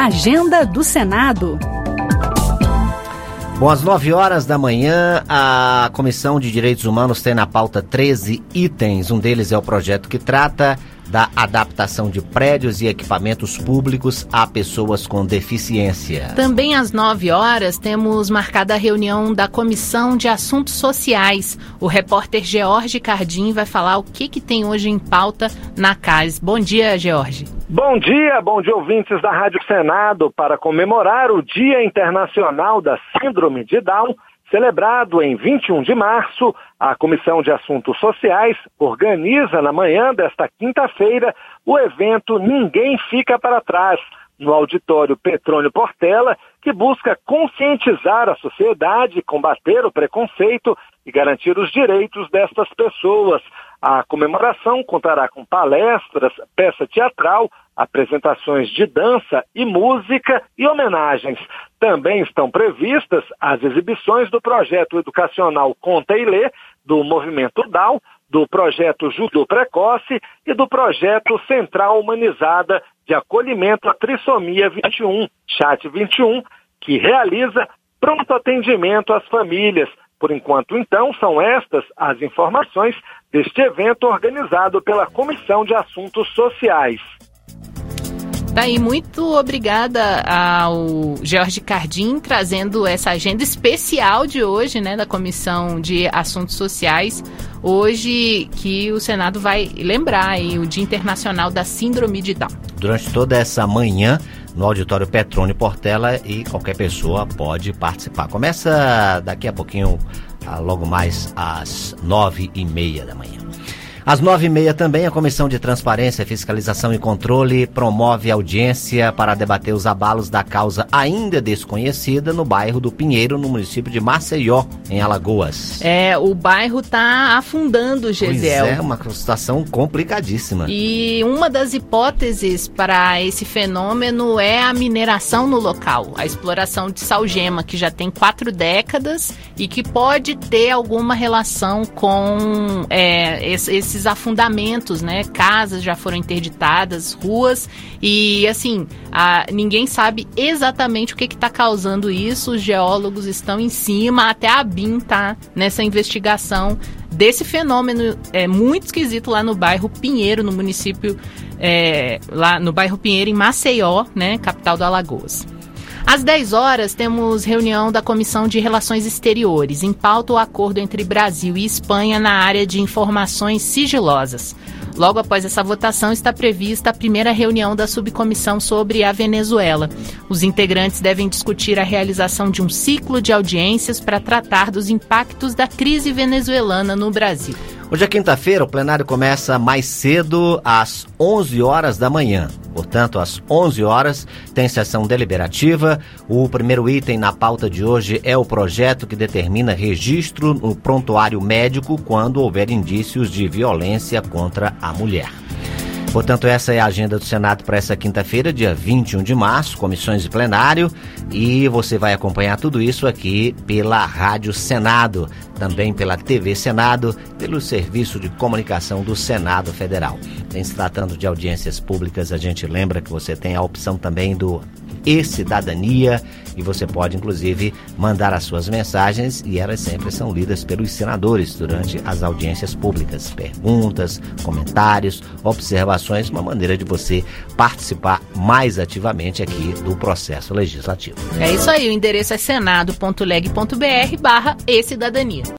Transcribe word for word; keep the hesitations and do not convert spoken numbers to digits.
Agenda do Senado. Bom, às nove horas da manhã, a Comissão de Direitos Humanos tem na pauta treze itens. Um deles é o projeto que trata da adaptação de prédios e equipamentos públicos a pessoas com deficiência. Também às nove horas temos marcada a reunião da Comissão de Assuntos Sociais. O repórter George Cardim vai falar o que, que tem hoje em pauta na C A S. Bom dia, George. Bom dia, bom dia, ouvintes da Rádio Senado. Para comemorar o Dia Internacional da Síndrome de Down, celebrado em vinte e um de março, a Comissão de Assuntos Sociais organiza na manhã desta quinta-feira o evento Ninguém Fica para Trás, no auditório Petrônio Portela, que busca conscientizar a sociedade, combater o preconceito e garantir os direitos destas pessoas. A comemoração contará com palestras, peça teatral, apresentações de dança e música e homenagens. Também estão previstas as exibições do projeto educacional Conta e Lê, do Movimento Down, do projeto Judô Precoce e do projeto Central Humanizada de Acolhimento à Trissomia vinte e um, Chat vinte e um, que realiza pronto atendimento às famílias. Por enquanto, então, são estas as informações deste evento organizado pela Comissão de Assuntos Sociais. Daí, muito obrigada ao George Cardim, trazendo essa agenda especial de hoje, né, da Comissão de Assuntos Sociais. Hoje que o Senado vai lembrar aí, o Dia Internacional da Síndrome de Down. Durante toda essa manhã, no auditório Petrônio Portela, e qualquer pessoa pode participar. Começa daqui a pouquinho, logo mais às nove e meia da manhã. Às nove e meia também, a Comissão de Transparência, Fiscalização e Controle promove audiência para debater os abalos da causa ainda desconhecida no bairro do Pinheiro, no município de Maceió, em Alagoas. É, o bairro está afundando, Gesiel. Pois é, uma situação complicadíssima. E uma das hipóteses para esse fenômeno é a mineração no local, a exploração de salgema, que já tem quatro décadas e que pode ter alguma relação com é, esse esses afundamentos, né? Casas já foram interditadas, ruas, e assim, a, ninguém sabe exatamente o que está causando isso. Os geólogos estão em cima, até a ABIN está nessa investigação desse fenômeno é, muito esquisito lá no bairro Pinheiro, no município, é, lá no bairro Pinheiro, em Maceió, né? Capital do Alagoas. Às dez horas, temos reunião da Comissão de Relações Exteriores. Em pauta, o acordo entre Brasil e Espanha na área de informações sigilosas. Logo após essa votação, está prevista a primeira reunião da subcomissão sobre a Venezuela. Os integrantes devem discutir a realização de um ciclo de audiências para tratar dos impactos da crise venezuelana no Brasil. Hoje é quinta-feira, o plenário começa mais cedo, às onze horas da manhã. Portanto, às onze horas tem sessão deliberativa. O primeiro item na pauta de hoje é o projeto que determina registro no prontuário médico quando houver indícios de violência contra a mulher. Portanto, essa é a agenda do Senado para essa quinta-feira, dia vinte e um de março, comissões de plenário, e você vai acompanhar tudo isso aqui pela Rádio Senado, também pela T V Senado, pelo Serviço de Comunicação do Senado Federal. Em se tratando de audiências públicas, a gente lembra que você tem a opção também do E-Cidadania, e você pode, inclusive, mandar as suas mensagens, e elas sempre são lidas pelos senadores durante as audiências públicas. Perguntas, comentários, observações, uma maneira de você participar mais ativamente aqui do processo legislativo. É isso aí, o endereço é senado ponto leg ponto br barra E-Cidadania.